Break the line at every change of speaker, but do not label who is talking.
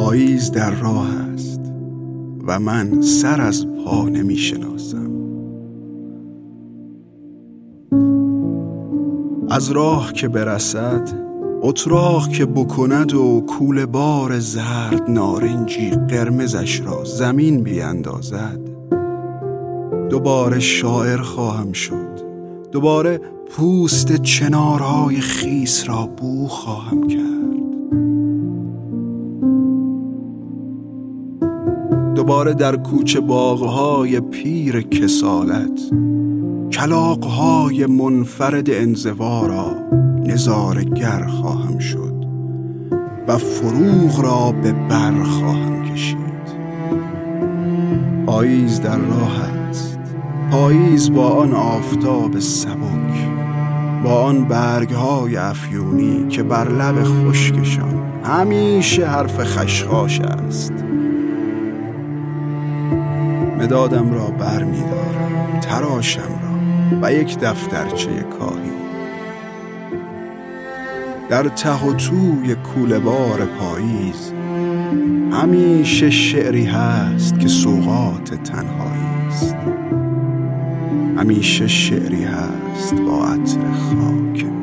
پاییز در راه است و من سر از پا نمی شناسم. از راه که برسد اتراق که بکند و کوله بار زرد نارنجی قرمزش را زمین بیندازد، دوباره شاعر خواهم شد، دوباره پوست چنارهای خیس را بو خواهم کرد، دوباره در کوچه باغهای پیر کسالت کلاغهای منفرد انزوا را نظاره‌گر خواهم شد و فروغ را به بر خواهم کشید. پاییز در راه است، پاییز با آن آفتاب سبک، با آن برگهای افیونی که بر لب خشکشان همیشه حرف خشخاش است. مدادم را بر می دارم، تراشم را و یک دفترچه کاهی. در ته و توی کوله بار پاییز همیشه شعری هست که سوغات تنهایی است، همیشه شعری هست با عطر خاک